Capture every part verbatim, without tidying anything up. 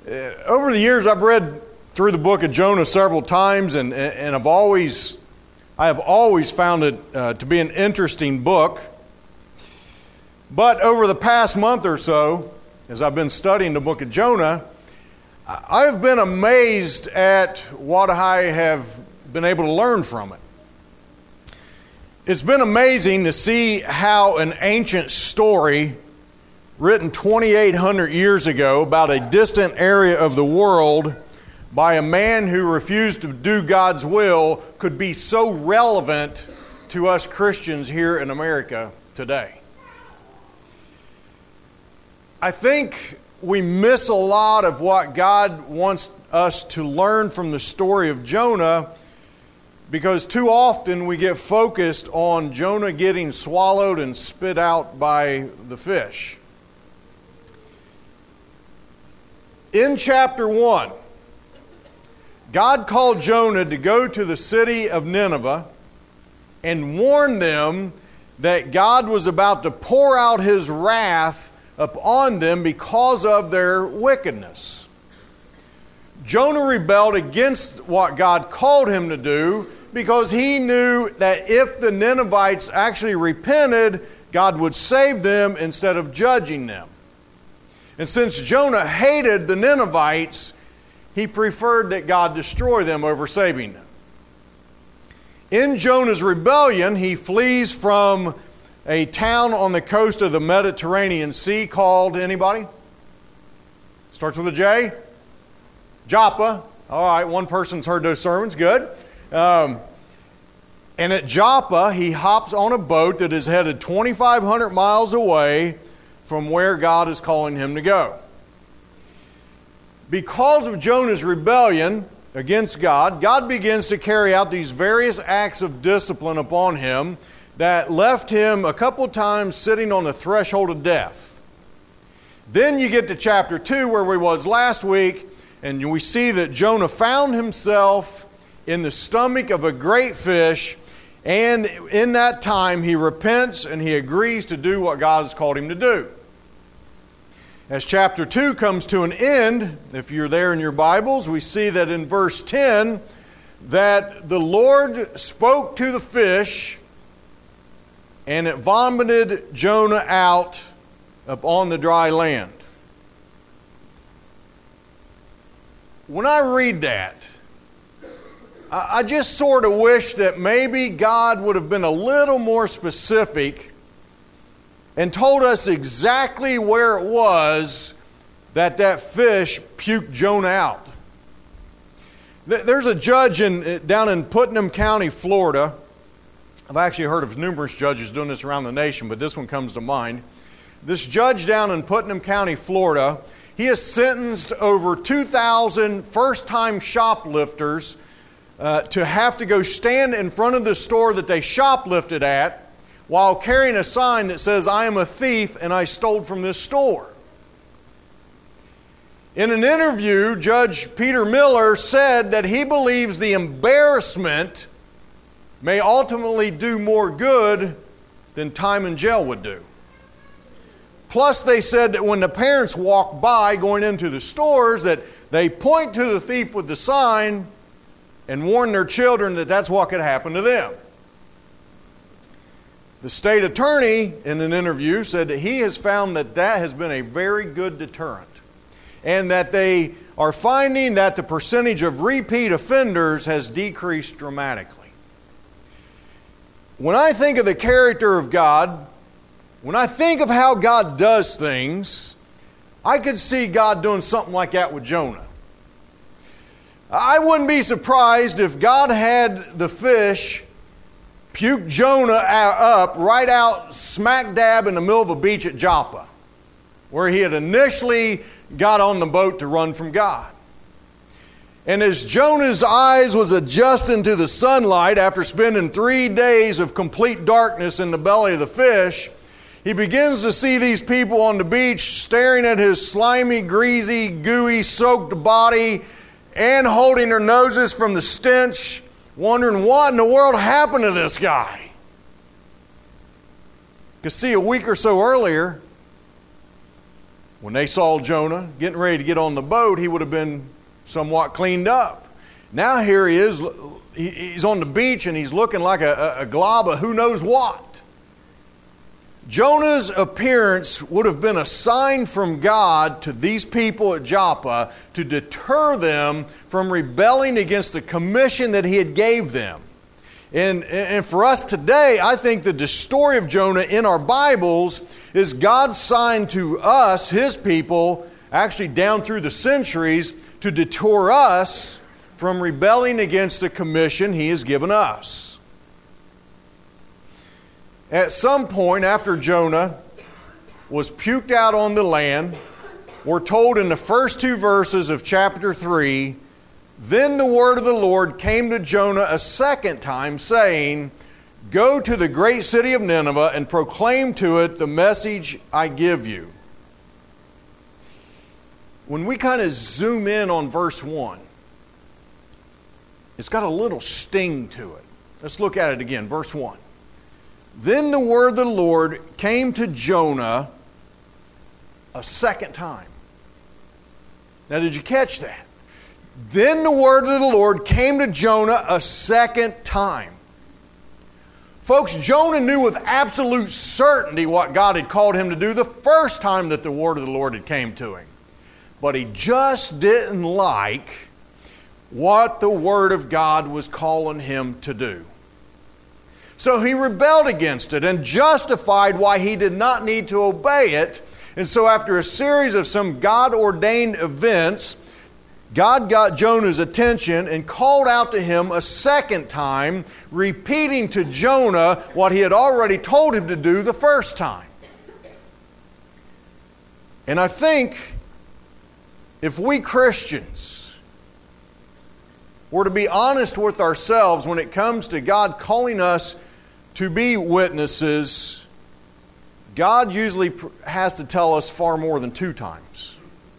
Over the years, I've read through the book of Jonah several times, and, and I've always, I have always found it uh, to be an interesting book. But over the past month or so, as I've been studying the book of Jonah, I've been amazed at what I have been able to learn from it. It's been amazing to see how an ancient story written twenty-eight hundred years ago about a distant area of the world by a man who refused to do God's will could be so relevant to us Christians here in America today. I think we miss a lot of what God wants us to learn from the story of Jonah because too often we get focused on Jonah getting swallowed and spit out by the fish. In chapter one, God called Jonah to go to the city of Nineveh and warn them that God was about to pour out His wrath upon them because of their wickedness. Jonah rebelled against what God called him to do because he knew that if the Ninevites actually repented, God would save them instead of judging them. And since Jonah hated the Ninevites, he preferred that God destroy them over saving them. In Jonah's rebellion, he flees from a town on the coast of the Mediterranean Sea called, anybody? Starts with a J? Joppa. All right, one person's heard those sermons. Good. Um, and at Joppa, he hops on a boat that is headed twenty-five hundred miles away from where God is calling him to go. Because of Jonah's rebellion against God, God begins to carry out these various acts of discipline upon him that left him a couple times sitting on the threshold of death. Then you get to chapter two where we was last week, and we see that Jonah found himself in the stomach of a great fish, and in that time he repents and he agrees to do what God has called him to do. As chapter two comes to an end, if you're there in your Bibles, we see that in verse ten that the Lord spoke to the fish and it vomited Jonah out upon the dry land. When I read that, I just sort of wish that maybe God would have been a little more specific and told us exactly where it was that that fish puked Jonah out. There's a judge in, down in Putnam County, Florida. I've actually heard of numerous judges doing this around the nation, but this one comes to mind. This judge down in Putnam County, Florida, he has sentenced over two thousand first-time shoplifters uh, to have to go stand in front of the store that they shoplifted at while carrying a sign that says, "I am a thief and I stole from this store." In an interview, Judge Peter Miller said that he believes the embarrassment may ultimately do more good than time in jail would do. Plus, they said that when the parents walk by going into the stores, that they point to the thief with the sign and warn their children that that's what could happen to them. The state attorney, in an interview, said that he has found that that has been a very good deterrent, and that they are finding that the percentage of repeat offenders has decreased dramatically. When I think of the character of God, when I think of how God does things, I could see God doing something like that with Jonah. I wouldn't be surprised if God had the fish puke Jonah up right out smack dab in the middle of a beach at Joppa, where he had initially got on the boat to run from God. And as Jonah's eyes was adjusting to the sunlight after spending three days of complete darkness in the belly of the fish, he begins to see these people on the beach staring at his slimy, greasy, gooey, soaked body and holding their noses from the stench, wondering what in the world happened to this guy. Because see, a week or so earlier, When they saw Jonah getting ready to get on the boat, he would have been somewhat cleaned up. Now here he is, he's on the beach and he's looking like a, a glob of who knows what. Jonah's appearance would have been a sign from God to these people at Joppa to deter them from rebelling against the commission that he had gave them. And, and for us today, I think that the story of Jonah in our Bibles is God's sign to us, His people, actually down through the centuries, to deter us from rebelling against the commission He has given us. At some point after Jonah was puked out on the land, we're told in the first two verses of chapter three, then the word of the Lord came to Jonah a second time, saying, go to the great city of Nineveh and proclaim to it the message I give you. When we kind of zoom in on verse one, it's got a little sting to it. Let's look at it again, verse one. Then the word of the Lord came to Jonah a second time. Now, did you catch that? Then the word of the Lord came to Jonah a second time. Folks, Jonah knew with absolute certainty what God had called him to do the first time that the word of the Lord had came to him. But he just didn't like what the word of God was calling him to do. So he rebelled against it and justified why he did not need to obey it. And so after a series of some God-ordained events, God got Jonah's attention and called out to him a second time, repeating to Jonah what he had already told him to do the first time. And I think if we Christians were to be honest with ourselves when it comes to God calling us to be witnesses, God usually has to tell us far more than two times.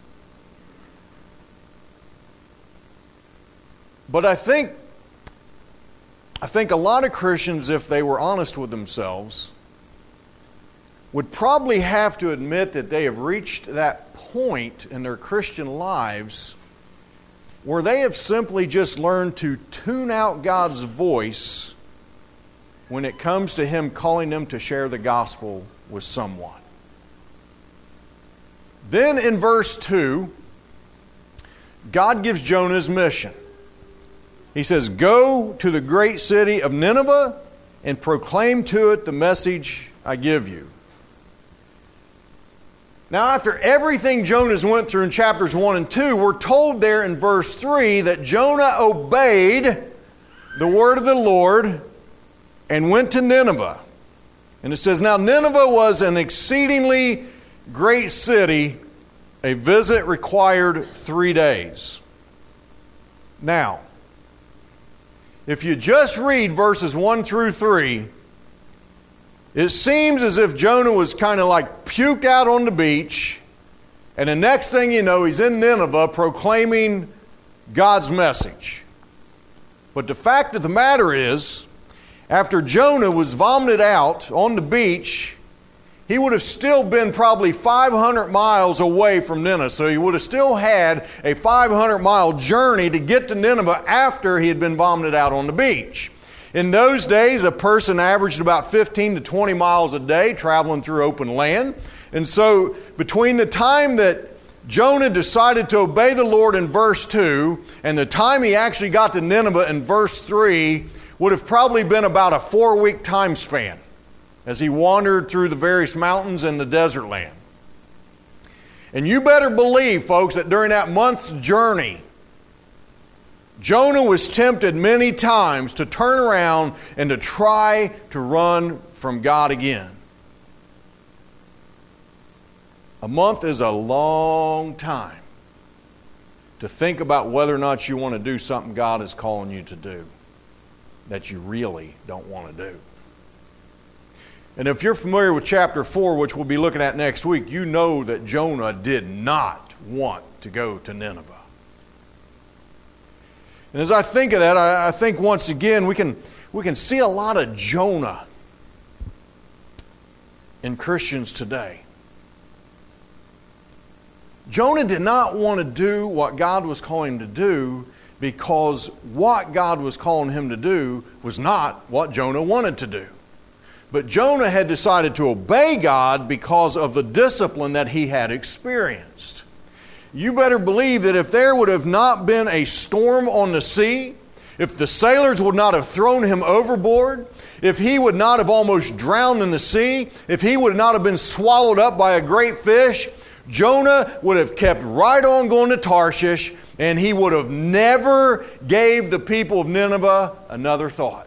But I think, I think a lot of Christians, if they were honest with themselves, would probably have to admit that they have reached that point in their Christian lives where they have simply just learned to tune out God's voice when it comes to Him calling them to share the gospel with someone. Then in verse two, God gives Jonah his mission. He says, go to the great city of Nineveh and proclaim to it the message I give you. Now, after everything Jonah's went through in chapters one and two, we're told there in verse three that Jonah obeyed the word of the Lord and went to Nineveh. And it says, now Nineveh was an exceedingly great city. A visit required three days. Now, if you just read verses one through three, it seems as if Jonah was kind of like puked out on the beach, and the next thing you know, he's in Nineveh proclaiming God's message. But the fact of the matter is, after Jonah was vomited out on the beach, he would have still been probably five hundred miles away from Nineveh. So he would have still had a five hundred mile journey to get to Nineveh after he had been vomited out on the beach. In those days, a person averaged about fifteen to twenty miles a day traveling through open land. And so between the time that Jonah decided to obey the Lord in verse two and the time he actually got to Nineveh in verse three would have probably been about a four-week time span as he wandered through the various mountains and the desert land. And you better believe, folks, that during that month's journey, Jonah was tempted many times to turn around and to try to run from God again. A month is a long time to think about whether or not you want to do something God is calling you to do that you really don't want to do. And if you're familiar with chapter four, which we'll be looking at next week, you know that Jonah did not want to go to Nineveh. And as I think of that, I, I think once again we can, we can see a lot of Jonah in Christians today. Jonah did not want to do what God was calling him to do because what God was calling him to do was not what Jonah wanted to do. But Jonah had decided to obey God because of the discipline that he had experienced. You better believe that if there would have not been a storm on the sea, if the sailors would not have thrown him overboard, if he would not have almost drowned in the sea, if he would not have been swallowed up by a great fish, Jonah would have kept right on going to Tarshish, and he would have never gave the people of Nineveh another thought.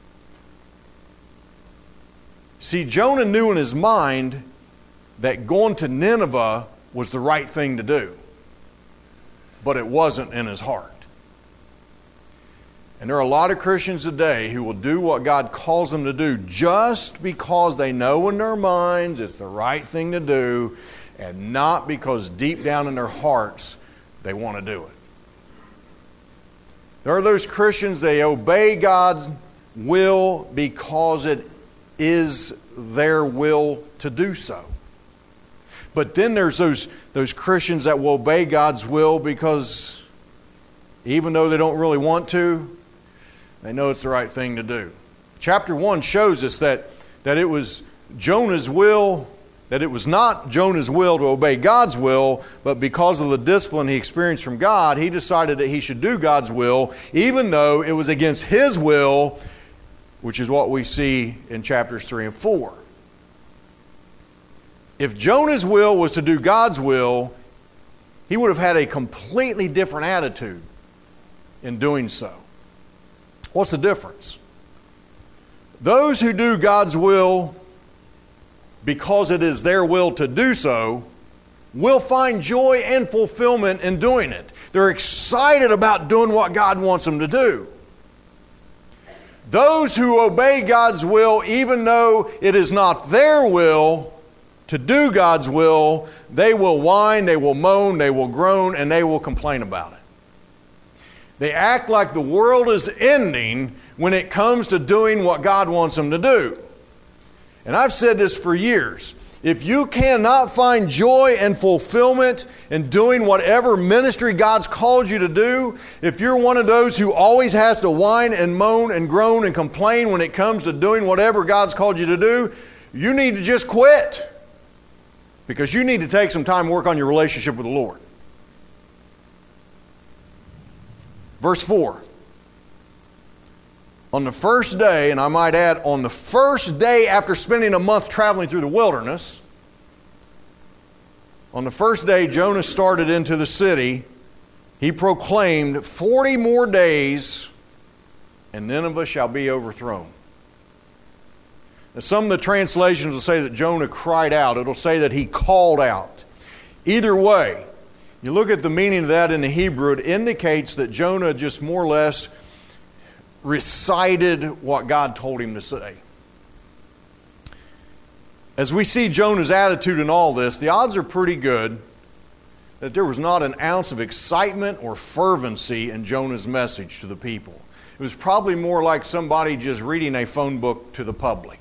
See, Jonah knew in his mind that going to Nineveh was the right thing to do, but it wasn't in his heart. And there are a lot of Christians today who will do what God calls them to do just because they know in their minds it's the right thing to do, and not because deep down in their hearts they want to do it. There are those Christians, they obey God's will because it is their will to do so. But then there's those, those Christians that will obey God's will because even though they don't really want to, they know it's the right thing to do. Chapter one shows us that, that it was Jonah's will, that it was not Jonah's will to obey God's will, but because of the discipline he experienced from God, he decided that he should do God's will, even though it was against his will, which is what we see in chapters three and four. If Jonah's will was to do God's will, he would have had a completely different attitude in doing so. What's the difference? Those who do God's will because it is their will to do so will find joy and fulfillment in doing it. They're excited about doing what God wants them to do. Those who obey God's will, even though it is not their will to do God's will, they will whine, they will moan, they will groan, and they will complain about it. They act like the world is ending when it comes to doing what God wants them to do. And I've said this for years. If you cannot find joy and fulfillment in doing whatever ministry God's called you to do, if you're one of those who always has to whine and moan and groan and complain when it comes to doing whatever God's called you to do, you need to just quit. Because you need to take some time to work on your relationship with the Lord. Verse four. On the first day, and I might add, on the first day after spending a month traveling through the wilderness, on the first day Jonah started into the city, he proclaimed, forty more days, and Nineveh shall be overthrown. Now, some of the translations will say that Jonah cried out. It'll say that he called out. Either way, you look at the meaning of that in the Hebrew, it indicates that Jonah just more or less recited what God told him to say. As we see Jonah's attitude in all this, the odds are pretty good that there was not an ounce of excitement or fervency in Jonah's message to the people. It was probably more like somebody just reading a phone book to the public.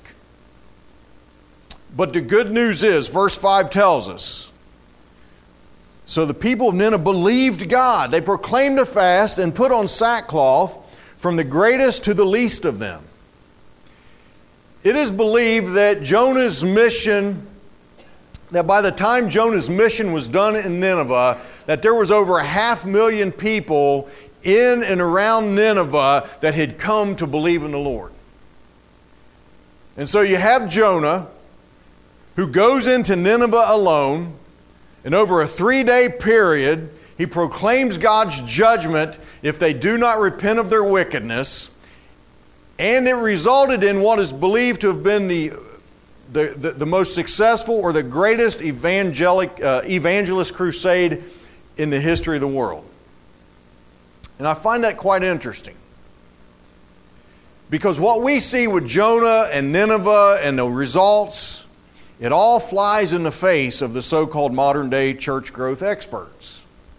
But the good news is, verse five tells us, so the people of Nineveh believed God. They proclaimed a fast and put on sackcloth, from the greatest to the least of them. It is believed that Jonah's mission, that by the time Jonah's mission was done in Nineveh, that there was over a half million people in and around Nineveh that had come to believe in the Lord. And so you have Jonah, who goes into Nineveh alone, and over a three-day period, he proclaims God's judgment if they do not repent of their wickedness. And it resulted in what is believed to have been the, the, the, the most successful or the greatest evangelic, uh, evangelist crusade in the history of the world. And I find that quite interesting. Because what we see with Jonah and Nineveh and the results, it all flies in the face of the so-called modern-day church growth experts.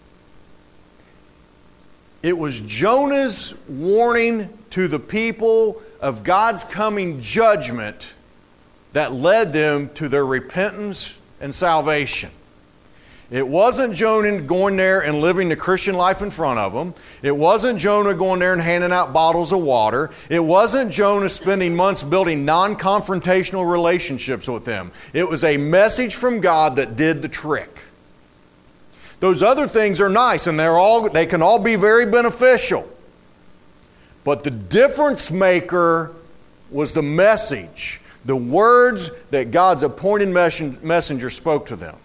It was Jonah's warning to the people of God's coming judgment that led them to their repentance and salvation. It wasn't Jonah going there and living the Christian life in front of them. It wasn't Jonah going there and handing out bottles of water. It wasn't Jonah spending months building non-confrontational relationships with them. It was a message from God that did the trick. Those other things are nice, and they're all they can all be very beneficial. But the difference maker was the message, the words that God's appointed messenger spoke to them.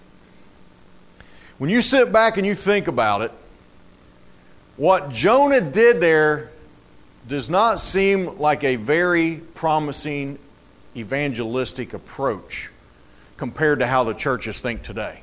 When you sit back and you think about it, what Jonah did there does not seem like a very promising evangelistic approach compared to how the churches think today.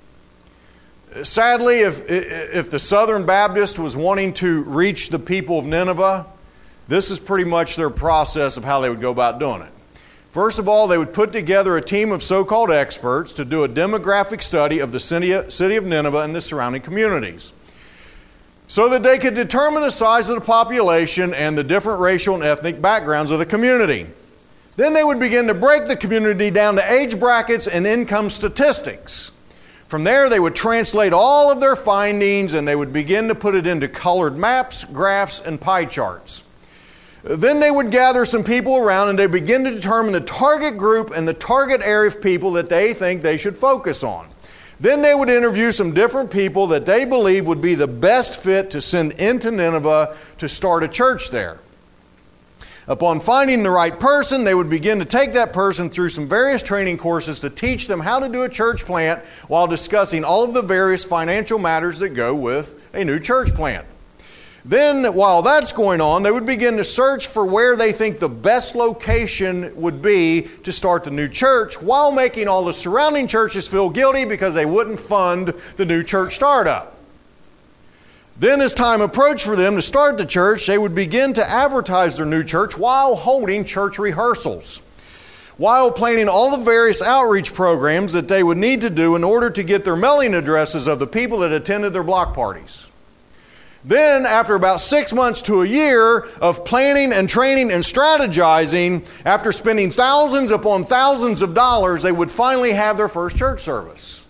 Sadly, if, if the Southern Baptist was wanting to reach the people of Nineveh, this is pretty much their process of how they would go about doing it. First of all, they would put together a team of so-called experts to do a demographic study of the city of Nineveh and the surrounding communities, so that they could determine the size of the population and the different racial and ethnic backgrounds of the community. Then they would begin to break the community down to age brackets and income statistics. From there, they would translate all of their findings and they would begin to put it into colored maps, graphs, and pie charts. Then they would gather some people around and they begin to determine the target group and the target area of people that they think they should focus on. Then they would interview some different people that they believe would be the best fit to send into Nineveh to start a church there. Upon finding the right person, they would begin to take that person through some various training courses to teach them how to do a church plant while discussing all of the various financial matters that go with a new church plant. Then, while that's going on, they would begin to search for where they think the best location would be to start the new church, while making all the surrounding churches feel guilty because they wouldn't fund the new church startup. Then, as time approached for them to start the church, they would begin to advertise their new church while holding church rehearsals, while planning all the various outreach programs that they would need to do in order to get their mailing addresses of the people that attended their block parties. Then, after about six months to a year of planning and training and strategizing, after spending thousands upon thousands of dollars, they would finally have their first church service.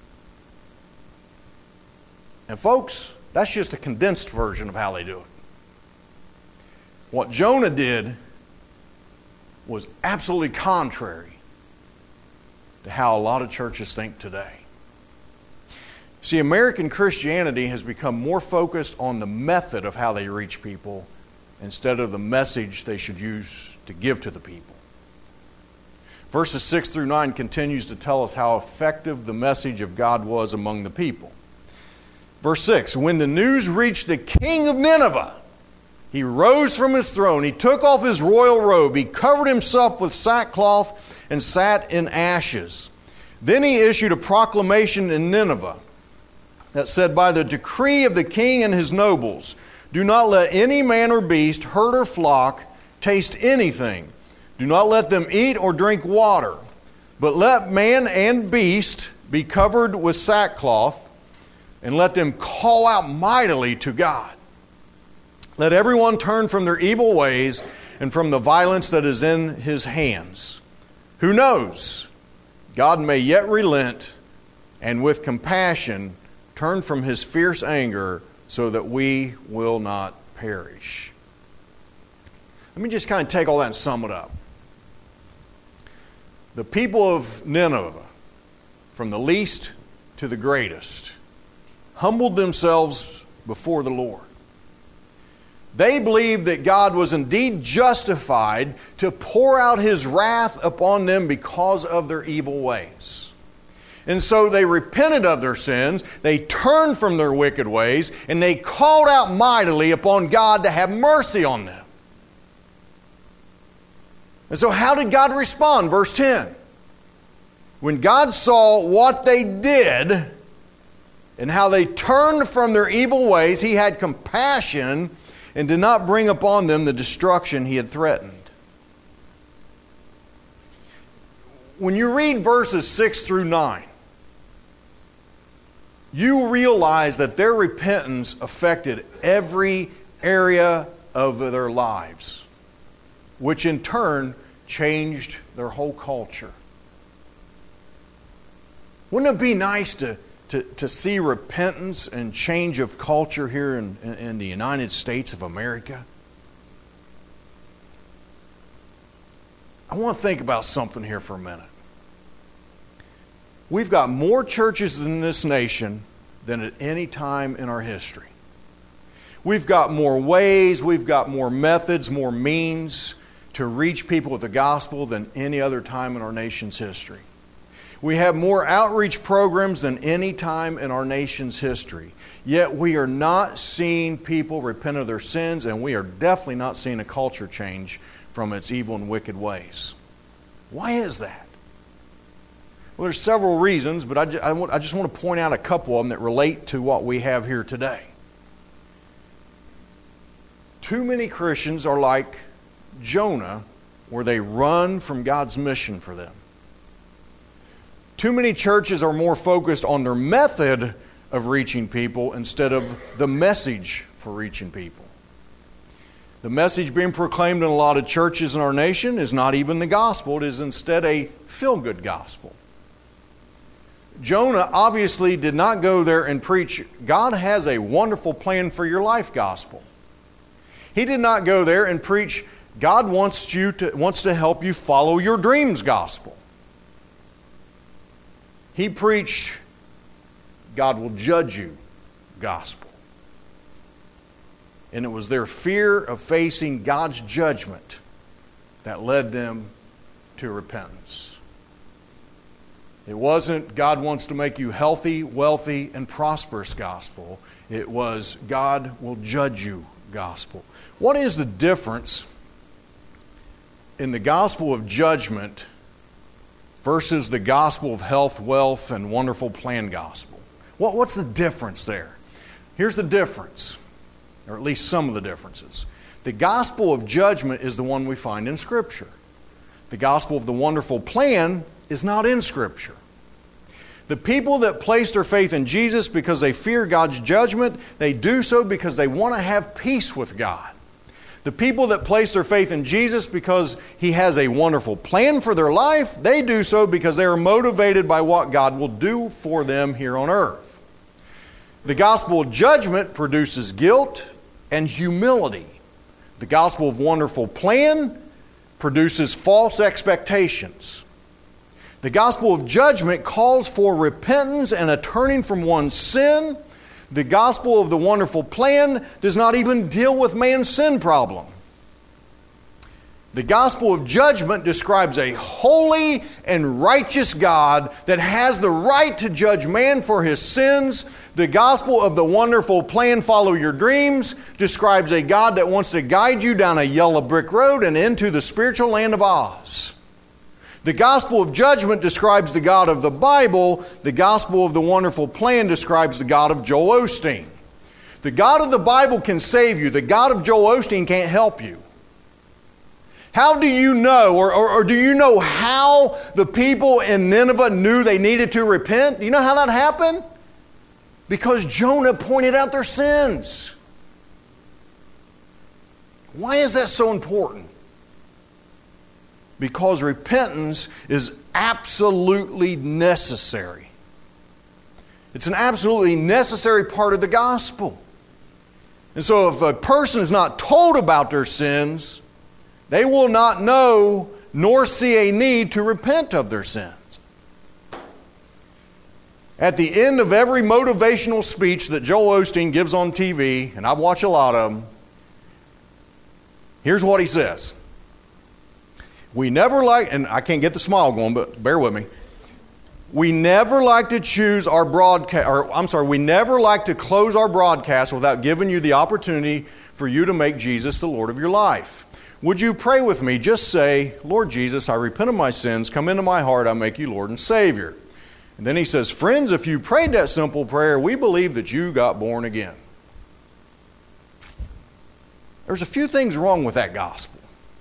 And folks, that's just a condensed version of how they do it. What Jonah did was absolutely contrary to how a lot of churches think today. See, American Christianity has become more focused on the method of how they reach people instead of the message they should use to give to the people. Verses six through nine continues to tell us how effective the message of God was among the people. Verse six, when the news reached the king of Nineveh, he rose from his throne, he took off his royal robe, he covered himself with sackcloth and sat in ashes. Then he issued a proclamation in Nineveh that said, by the decree of the king and his nobles, do not let any man or beast, herd or flock, taste anything. Do not let them eat or drink water, but let man and beast be covered with sackcloth, and let them call out mightily to God. Let everyone turn from their evil ways and from the violence that is in his hands. Who knows? God may yet relent and with compassion turn from his fierce anger so that we will not perish. Let me just kind of take all that and sum it up. The people of Nineveh, from the least to the greatest, humbled themselves before the Lord. They believed that God was indeed justified to pour out his wrath upon them because of their evil ways. And so they repented of their sins, they turned from their wicked ways, and they called out mightily upon God to have mercy on them. And so how did God respond? Verse ten. When God saw what they did and how they turned from their evil ways, he had compassion and did not bring upon them the destruction he had threatened. When you read verses six through nine, you realize that their repentance affected every area of their lives, which in turn changed their whole culture. Wouldn't it be nice to to, to see repentance and change of culture here in, in, in the United States of America? I want to think about something here for a minute. We've got more churches in this nation than at any time in our history. We've got more ways, we've got more methods, more means to reach people with the gospel than any other time in our nation's history. We have more outreach programs than any time in our nation's history. Yet we are not seeing people repent of their sins, and we are definitely not seeing a culture change from its evil and wicked ways. Why is that? Well, there's several reasons, but I just, I, want, I just want to point out a couple of them that relate to what we have here today. Too many Christians are like Jonah, where they run from God's mission for them. Too many churches are more focused on their method of reaching people instead of the message for reaching people. The message being proclaimed in a lot of churches in our nation is not even the gospel. It is instead a feel-good gospel. Jonah obviously did not go there and preach, God has a wonderful plan for your life gospel. He did not go there and preach, God wants you to, wants to help you follow your dreams gospel. He preached, God will judge you gospel. And it was their fear of facing God's judgment that led them to repentance. It wasn't God wants to make you healthy, wealthy, and prosperous gospel. It was God will judge you gospel. What is the difference in the gospel of judgment versus the gospel of health, wealth, and wonderful plan gospel? What, what's the difference there? Here's the difference, or at least some of the differences. The gospel of judgment is the one we find in Scripture. The gospel of the wonderful plan is not in Scripture. The people that place their faith in Jesus because they fear God's judgment, they do so because they want to have peace with God. The people that place their faith in Jesus because He has a wonderful plan for their life, they do so because they are motivated by what God will do for them here on earth. The gospel of judgment produces guilt and humility. The gospel of wonderful plan produces false expectations. The gospel of judgment calls for repentance and a turning from one's sin. The gospel of the wonderful plan does not even deal with man's sin problem. The gospel of judgment describes a holy and righteous God that has the right to judge man for his sins. The gospel of the wonderful plan, follow your dreams, describes a God that wants to guide you down a yellow brick road and into the spiritual land of Oz. The gospel of judgment describes the God of the Bible. The gospel of the wonderful plan describes the God of Joel Osteen. The God of the Bible can save you. The God of Joel Osteen can't help you. How do you know, or, or, or do you know how the people in Nineveh knew they needed to repent? Do you know how that happened? Because Jonah pointed out their sins. Why is that so important? Because repentance is absolutely necessary. It's an absolutely necessary part of the gospel. And so if a person is not told about their sins, they will not know nor see a need to repent of their sins. At the end of every motivational speech that Joel Osteen gives on T V, and I've watched a lot of them, here's what he says. We never like, and I can't get the smile going, but bear with me. We never like to choose our broadcast, or I'm sorry, we never like to close our broadcast without giving you the opportunity for you to make Jesus the Lord of your life. Would you pray with me? Just say, Lord Jesus, I repent of my sins. Come into my heart. I make you Lord and Savior. And then he says, friends, if you prayed that simple prayer, we believe that you got born again. There's a few things wrong with that gospel.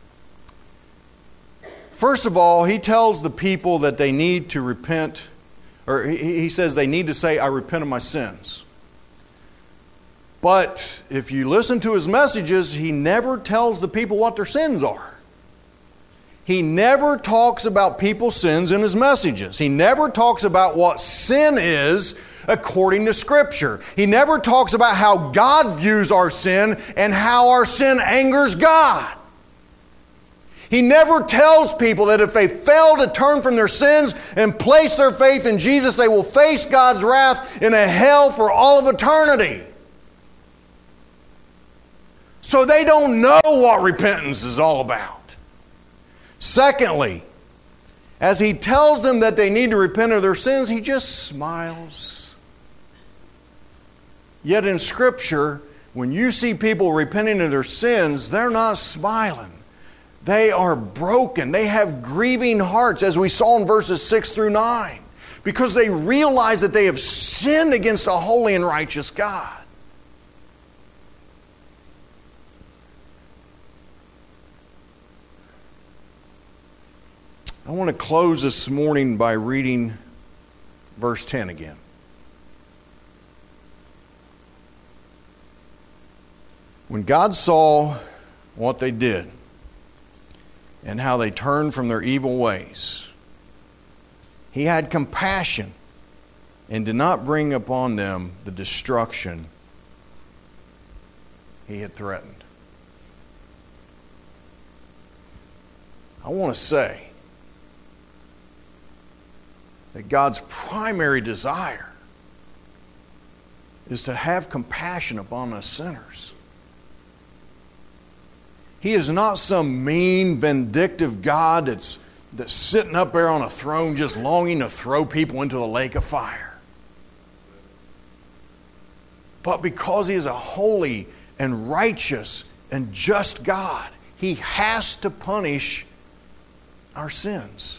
First of all, he tells the people that they need to repent, or he says they need to say, I repent of my sins. But if you listen to his messages, he never tells the people what their sins are. he never talks about people's sins in his messages. He never talks about what sin is according to Scripture. He never talks about how God views our sin and how our sin angers God. He never tells people that if they fail to turn from their sins and place their faith in Jesus, they will face God's wrath in a hell for all of eternity. So they don't know what repentance is all about. Secondly, as he tells them that they need to repent of their sins, he just smiles. Yet in Scripture, when you see people repenting of their sins, they're not smiling. They are broken. They have grieving hearts, as we saw in verses six through nine, because they realize that they have sinned against a holy and righteous God. I want to close this morning by reading verse ten again. When God saw what they did, and how they turned from their evil ways, He had compassion and did not bring upon them the destruction He had threatened. I want to say that God's primary desire is to have compassion upon us sinners. He is not some mean, vindictive God that's, that's sitting up there on a throne just longing to throw people into the lake of fire. But because He is a holy and righteous and just God, He has to punish our sins.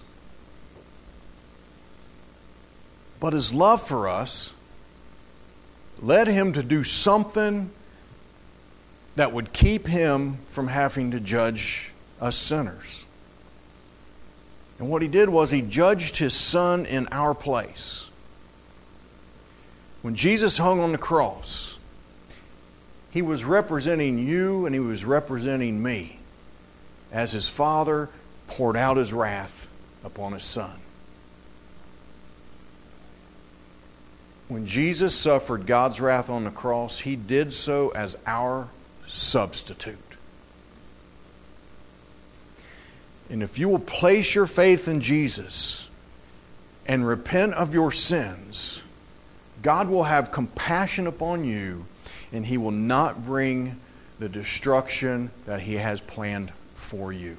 But His love for us led Him to do something that would keep Him from having to judge us sinners. And what He did was He judged His Son in our place. When Jesus hung on the cross, He was representing you and He was representing me as His Father poured out His wrath upon His Son. When Jesus suffered God's wrath on the cross, He did so as our substitute. And if you will place your faith in Jesus and repent of your sins, God will have compassion upon you, and He will not bring the destruction that He has planned for you.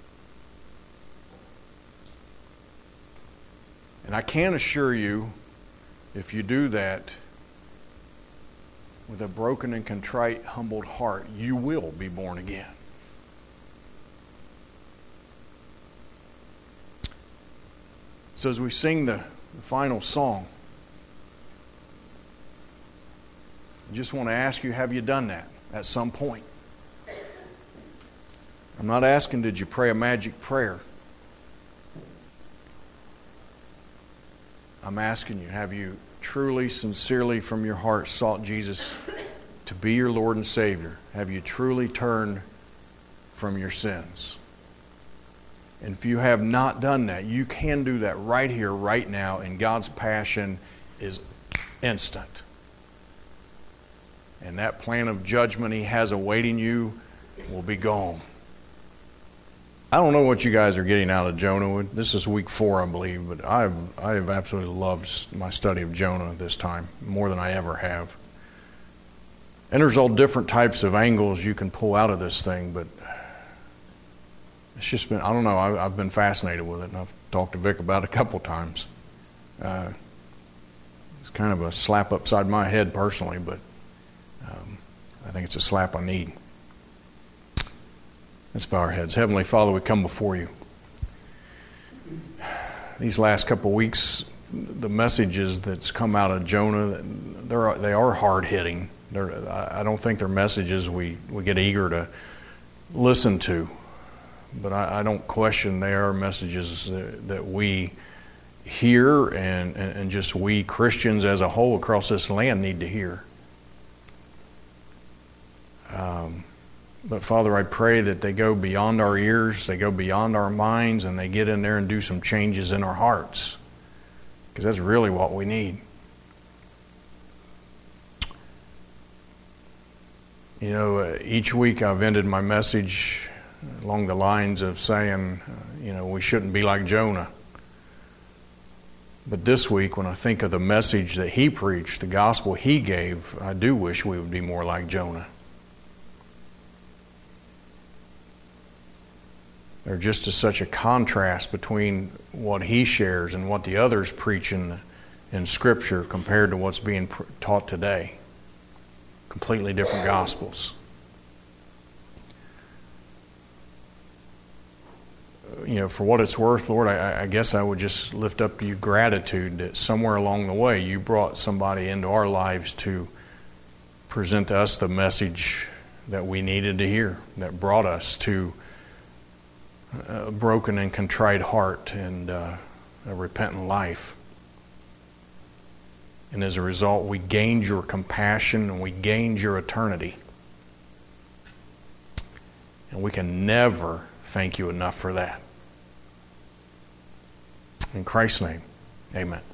And I can assure you, if you do that with a broken and contrite, humbled heart, you will be born again. So as we sing the, the final song, I just want to ask you, have you done that at some point? I'm not asking, did you pray a magic prayer? I'm asking you, have you truly, sincerely from your heart sought Jesus to be your Lord and Savior? Have you truly turned from your sins? And if you have not done that, you can do that right here, right now, and God's passion is instant. And that plan of judgment He has awaiting you will be gone. I don't know what you guys are getting out of Jonah. This is week four, I believe, but I've I have absolutely loved my study of Jonah this time, more than I ever have. And there's all different types of angles you can pull out of this thing, but it's just been, I don't know, I, I've been fascinated with it, and I've talked to Vic about it a couple times. Uh, it's kind of a slap upside my head personally, but um, I think it's a slap I need. Let's bow our heads. Heavenly Father, we come before You. These last couple of weeks, the messages that's come out of Jonah, they're, they are hard-hitting. They're, I don't think they're messages we, we get eager to listen to. But I, I don't question they are messages that, that we hear and, and, and just we Christians as a whole across this land need to hear. Um, But Father, I pray that they go beyond our ears, they go beyond our minds, and they get in there and do some changes in our hearts. Because that's really what we need. You know, uh, each week I've ended my message along the lines of saying, uh, you know, we shouldn't be like Jonah. But this week, when I think of the message that he preached, the gospel he gave, I do wish we would be more like Jonah. There's just a, such a contrast between what he shares and what the others preach in, in Scripture compared to what's being pr- taught today. Completely different gospels. You know, for what it's worth, Lord, I, I guess I would just lift up to you gratitude that somewhere along the way you brought somebody into our lives to present to us the message that we needed to hear, that brought us to a broken and contrite heart and uh, a repentant life. And as a result, we gained your compassion and we gained your eternity. And we can never thank you enough for that. In Christ's name, amen.